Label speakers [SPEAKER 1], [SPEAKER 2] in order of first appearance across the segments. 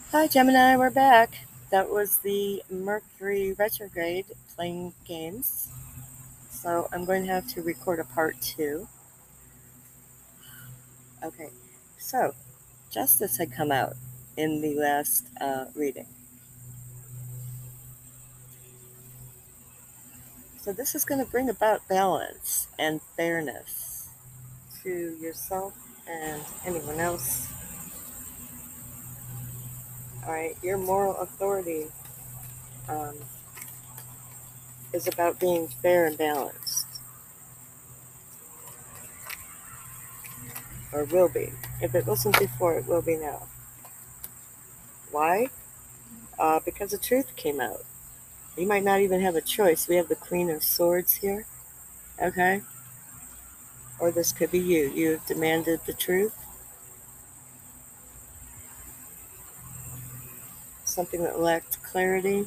[SPEAKER 1] Hi, Gemini, we're back. That was the Mercury retrograde playing games. So I'm going to have to record a part two. Okay, so justice had come out in the last reading. So this is going to bring about balance and fairness to yourself and anyone else. All right, your moral authority um, is about being fair and balanced, or will be. If it wasn't before, it will be now. Why? Because the truth came out. You might not even have a choice. We have the Queen of Swords here, okay? Or this could be you. You have demanded the truth, something that lacked clarity,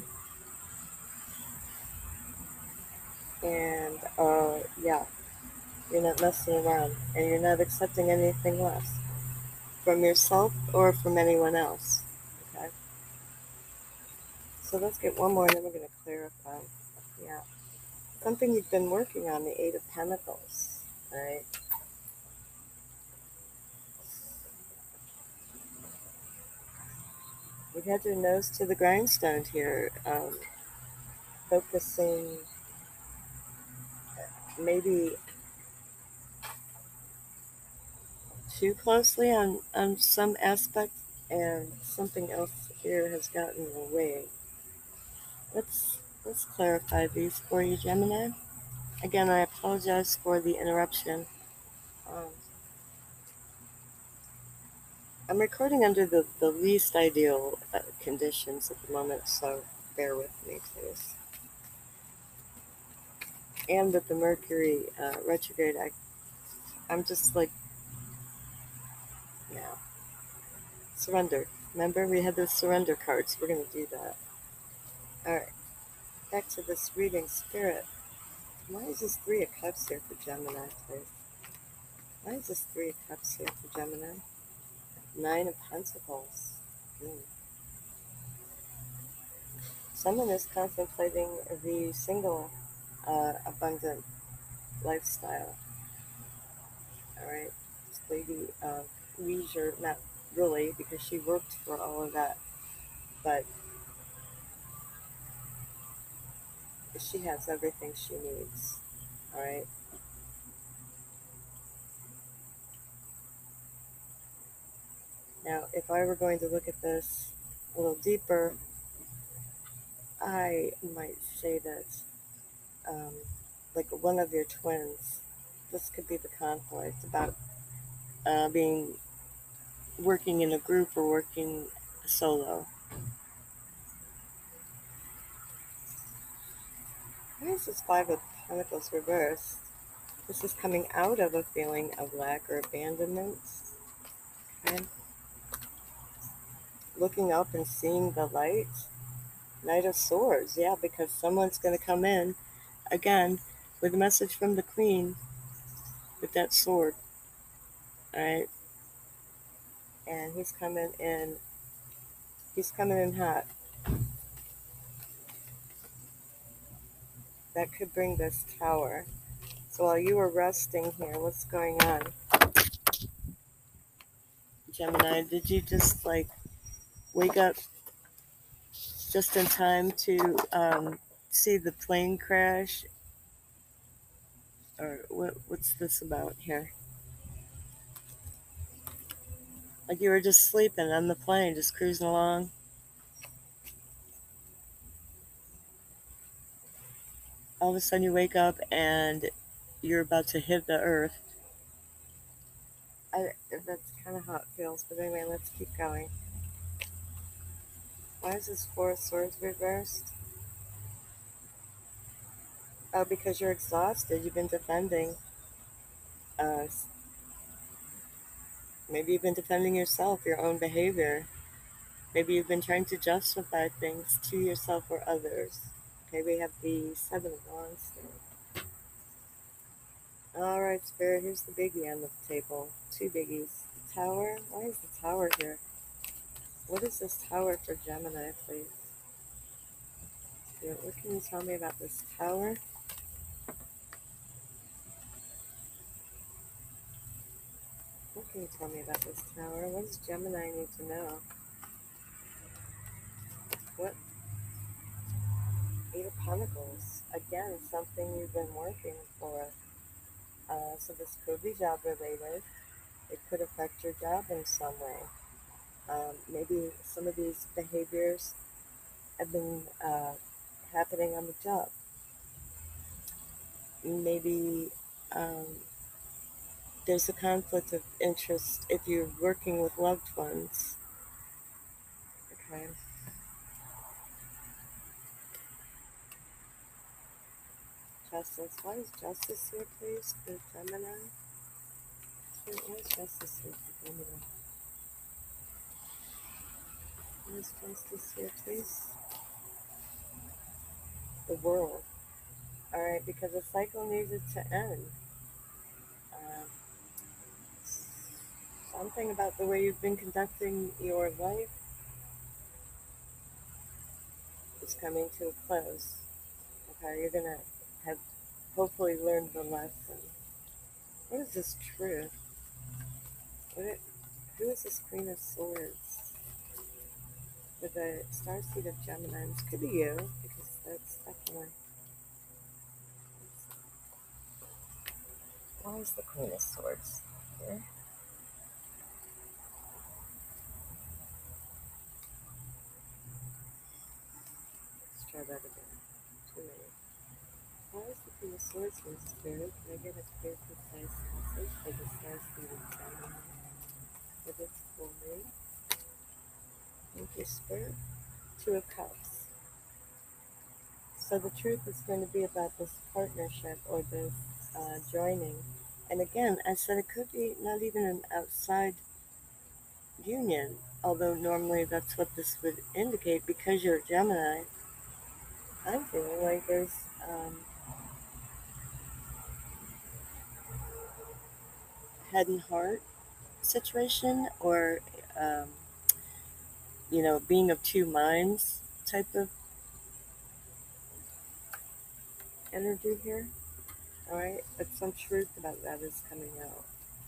[SPEAKER 1] and yeah, you're not messing around, and you're not accepting anything less from yourself or from anyone else, okay? So let's get one more, and then we're going to clarify. Yeah, something you've been working on, the Eight of Pentacles, all right? You've had your nose to the grindstone here, focusing maybe too closely on some aspect, and something else here has gotten in the way. Let's clarify these for you, Gemini. Again, I apologize for the interruption. Um, I'm recording under the least ideal conditions at the moment, so bear with me, please. And with the Mercury retrograde, I'm just like, now, surrender. Remember, we had those surrender cards. We're going to do that. All right, back to this reading, Spirit. Why is this Three of Cups here for Gemini, please? Why is this Three of Cups here for Gemini? Nine of Pentacles. Mm. Someone is contemplating the single, abundant lifestyle. All right, this lady of leisure, not really, because she worked for all of that, but she has everything she needs. All right. Now, if I were going to look at this a little deeper, I might say that, um, like one of your twins, this could be the conflict about being working in a group or working solo. Why is this Five of Pentacles reversed? This is coming out of a feeling of lack or abandonment. Okay. Looking up and seeing the light. Knight of Swords, yeah, because someone's going to come in again with a message from the Queen with that sword. All right, and He's coming in hot. That could bring this Tower. So while you were resting here, what's going on, Gemini? Did you just like wake up just in time to see the plane crash, or what's this about here? Like you were just sleeping on the plane, just cruising along. All of a sudden, you wake up and you're about to hit the earth. That's kind of how it feels. But anyway, let's keep going. Why is this Four of Swords reversed? Oh, because you're exhausted. You've been defending. Uh, Maybe you've been defending yourself, your own behavior. Maybe you've been trying to justify things to yourself or others. Okay, we have the Seven of Wands here. All right, Spirit, here's the biggie on the table. Two biggies. The Tower. Why is the Tower here? What is this tower for Gemini, please? Spirit, what can you tell me about this tower? What can you tell me about this tower? What does Gemini need to know? What? Eight of Pentacles. Again, something you've been working for. So this could be job related. It could affect your job in some way. Maybe some of these behaviors have been happening on the job. Maybe there's a conflict of interest if you're working with loved ones. Okay. Justice. Why is justice here, please, for Gemini? Why is justice here for Gemini? Why is justice here, please? The world. Alright, because the cycle needed to end. Something about the way you've been conducting your life is coming to a close. Okay, you're going to have hopefully learned the lesson. What is this truth? Who is this Queen of Swords? With the starseed of Gemini. This could be you, because that's definitely... Why is the Queen of Swords here? Let's try that again. Too many. Why is the Queen of Swords in Spirit? Can I get a clear, concise message for the starseed of Gemini for this full moon? Thank you, Spirit. Two of Cups. So the truth is going to be about this partnership or this joining. And again, I said it could be not even an outside union, although normally that's what this would indicate. Because you're a Gemini, I'm feeling like there's head and heart situation, or being of two minds type of energy here. All right, but some truth about that is coming out,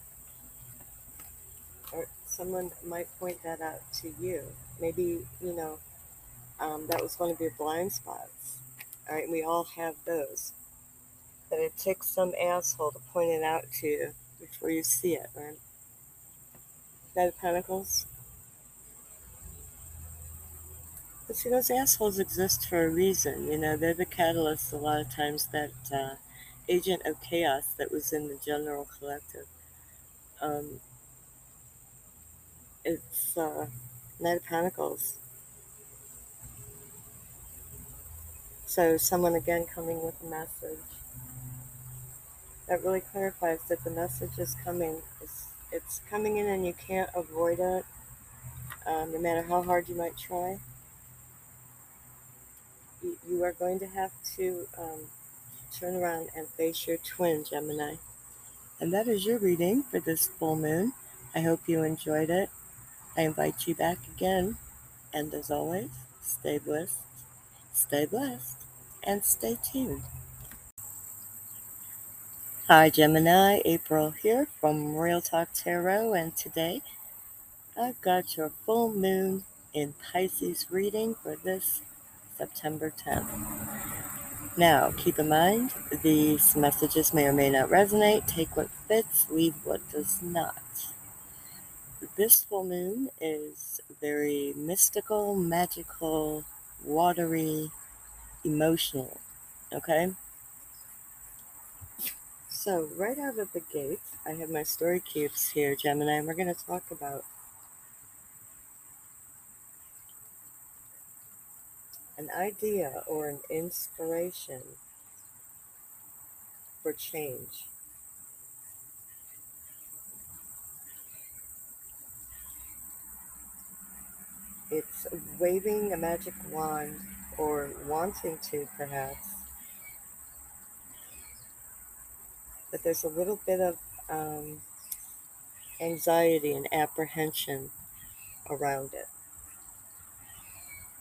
[SPEAKER 1] or someone might point that out to you. Maybe that was one of your blind spots. All right, we all have those, but it takes some asshole to point it out to you before you see it, right? Knight of Pentacles. But see, those assholes exist for a reason. They're the catalysts a lot of times, that agent of chaos that was in the general collective. It's Knight of Pentacles. So someone again coming with a message that really clarifies that the message is coming. It's coming in and you can't avoid it, no matter how hard you might try. You are going to have to turn around and face your twin, Gemini. And that is your reading for this full moon. I hope you enjoyed it. I invite you back again. And as always, stay blessed, and stay tuned. Hi, Gemini. April here from Real Talk Tarot. And today, I've got your full moon in Pisces reading for this September 10th. Now, keep in mind, these messages may or may not resonate. Take what fits, leave what does not. This full moon is very mystical, magical, watery, emotional, okay? So, right out of the gate, I have my story cubes here, Gemini, and we're going to talk about an idea or an inspiration for change. It's waving a magic wand, or wanting to, perhaps. But there's a little bit of anxiety and apprehension around it.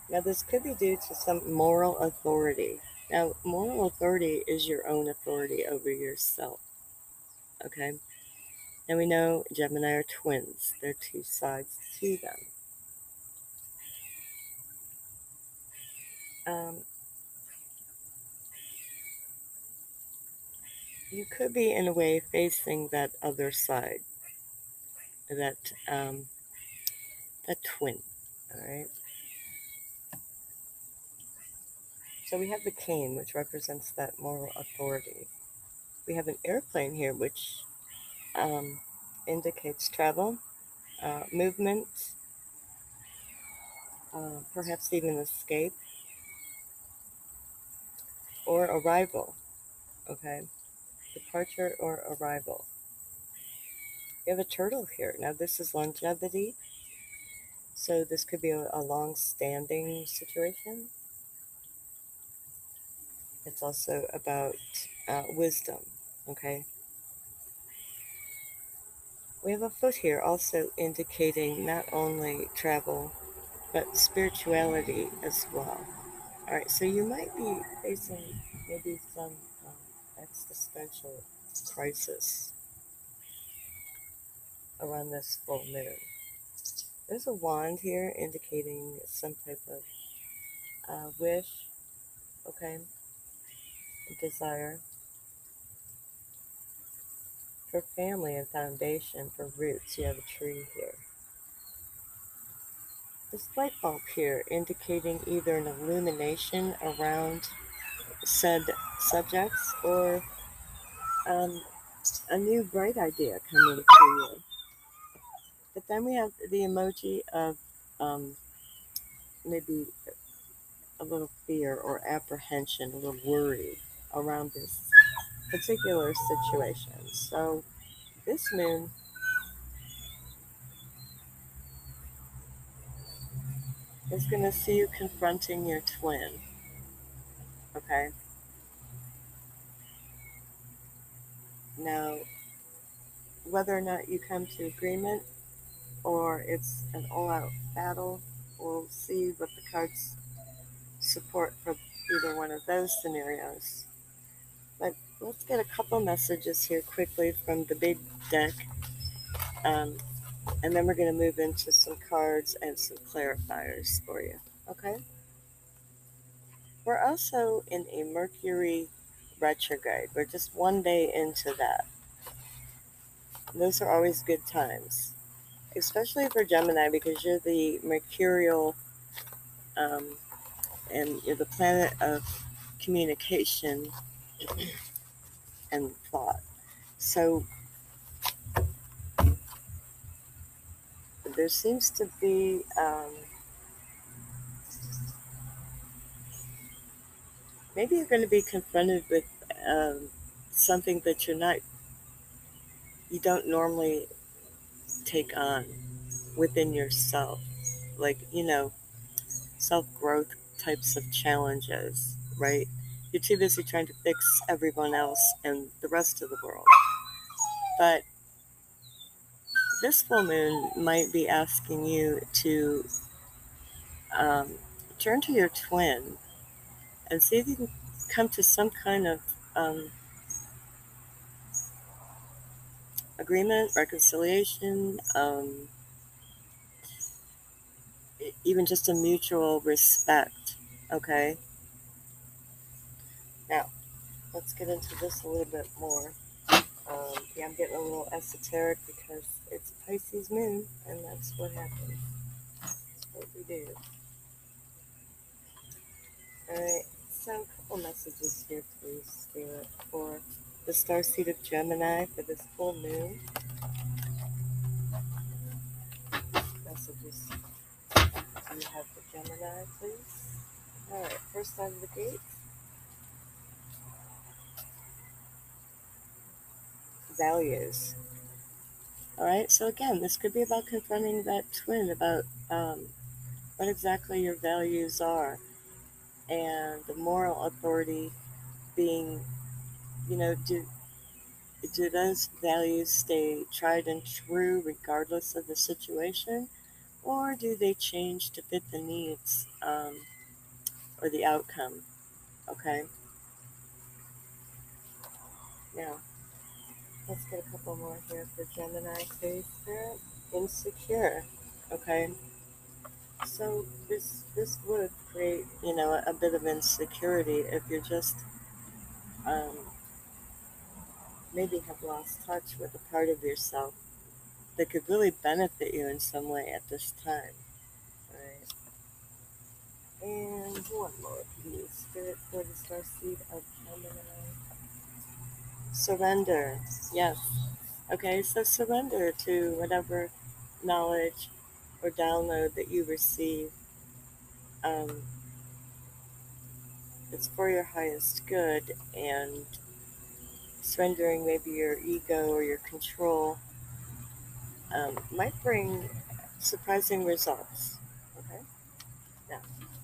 [SPEAKER 1] Now, this could be due to some moral authority. Now, moral authority is your own authority over yourself. Okay? And we know Gemini are twins, there are two sides to them. You could be, in a way, facing that other side, that twin. All right. So we have the cane, which represents that moral authority. We have an airplane here, which indicates travel, movement, perhaps even escape or arrival. Okay, departure or arrival. We have a turtle here. Now, this is longevity, so this could be a long-standing situation. It's also about wisdom. Okay. We have a foot here also indicating not only travel, but spirituality as well. All right, so you might be facing maybe some existential crisis around this full moon. There's a wand here indicating some type of wish, okay, desire for family and foundation, for roots. You have a tree here. This light bulb here indicating either an illumination around said subjects or a new bright idea coming to you. But then we have the emoji of maybe a little fear or apprehension, a little worry around this particular situation. So this moon is going to see you confronting your twin. Okay. Now, whether or not you come to agreement or it's an all-out battle, we'll see what the cards support for either one of those scenarios. But let's get a couple messages here quickly from the big deck, and then we're going to move into some cards and some clarifiers for you. Okay? We're also in a Mercury retrograde. We're just one day into that. Those are always good times, especially for Gemini, because you're the mercurial and you're the planet of communication and thought. So there seems to be maybe you're going to be confronted with something that you don't normally take on within yourself, like, self-growth types of challenges, right? You're too busy trying to fix everyone else and the rest of the world. But this full moon might be asking you to turn to your twin and see if you can come to some kind of agreement, reconciliation, even just a mutual respect. Okay? Now, let's get into this a little bit more. Yeah, I'm getting a little esoteric because it's a Pisces moon, and that's what happens. That's what we do. Alright, so a couple messages here, please, Spirit, for the starseed of Gemini for this full moon. Messages do you have for Gemini, please? Alright, first out of the gate. Values. Alright, so again, this could be about confronting that twin, about what exactly your values are, and the moral authority being, do those values stay tried and true regardless of the situation, or do they change to fit the needs or the outcome? Okay. Now, let's get a couple more here for Gemini, please, Spirit. Insecure. Okay. So this would create, a bit of insecurity if you're just um, maybe have lost touch with a part of yourself that could really benefit you in some way at this time. Right. And one more, please, Spirit, for the star seed of Gemini. Surrender. Yes. Okay, so surrender to whatever knowledge or download that you receive. Um, it's for your highest good, and surrendering maybe your ego or your control might bring surprising results. Okay, now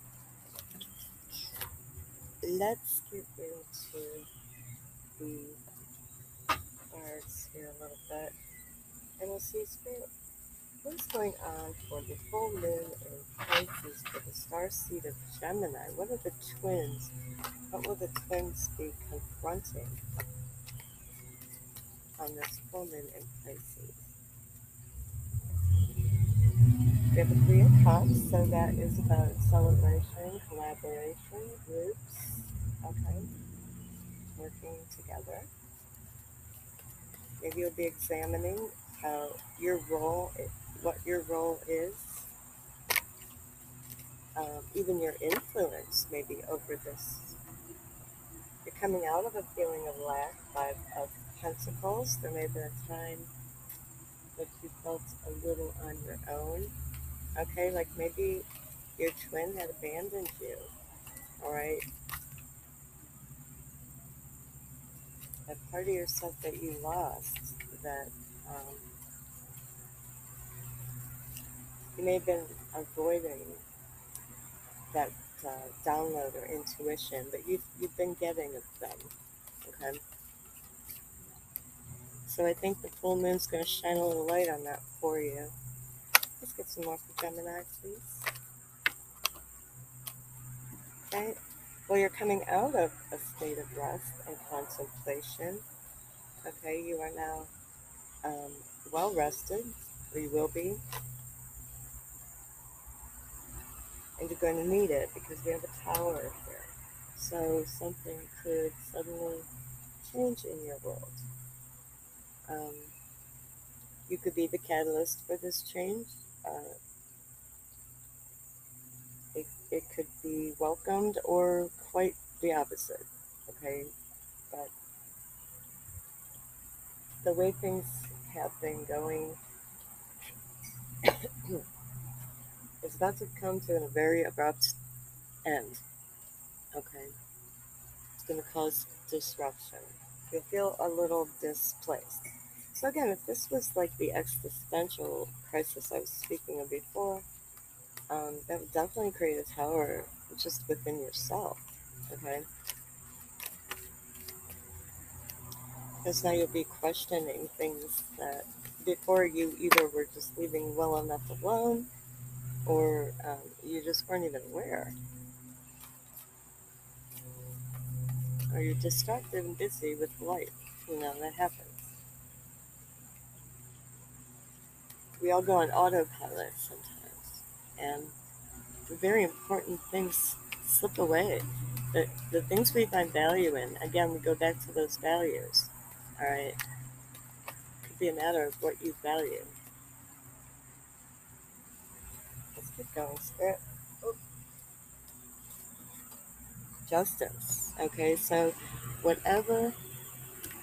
[SPEAKER 1] let's get into the cards here a little bit, and we'll see Spirit. What's going on for the full moon in Pisces for the star seed of Gemini? What are the twins? What will the twins be confronting on this full moon in Pisces? We have a Three of Cups, so that is about celebration, collaboration, groups, okay, working together. Maybe you'll be examining how your role, what your role is, even your influence maybe over this. You're coming out of a feeling of lack, Five of Pentacles. There may have been a time that you felt a little on your own. Okay, like maybe your twin had abandoned you. All right, that part of yourself that you lost, that you may have been avoiding that download or intuition, but you've been getting of them. Okay, so I think the full moon's going to shine a little light on that for you. Let's get some more for Gemini, please. Okay. Well, you're coming out of a state of rest and contemplation. Okay, you are now well rested, or you will be, and you're going to need it because we have a tower here. So something could suddenly change in your world. You could be the catalyst for this change. It could be welcomed or quite the opposite. Okay, but the way things have been going is about to come to a very abrupt end. Okay, it's going to cause disruption. You'll feel a little displaced. So again, if this was like the existential crisis I was speaking of before, that would definitely create a tower just within yourself. Okay, because now you'll be questioning things that before you either were just leaving well enough alone, or you just weren't even aware, or you're distracted and busy with life. That happens. We all go on autopilot sometimes, and very important things slip away. The things we find value in, again, we go back to those values. All right, could be a matter of what you value. Let's keep going, Spirit. Oh. Justice. Okay, so whatever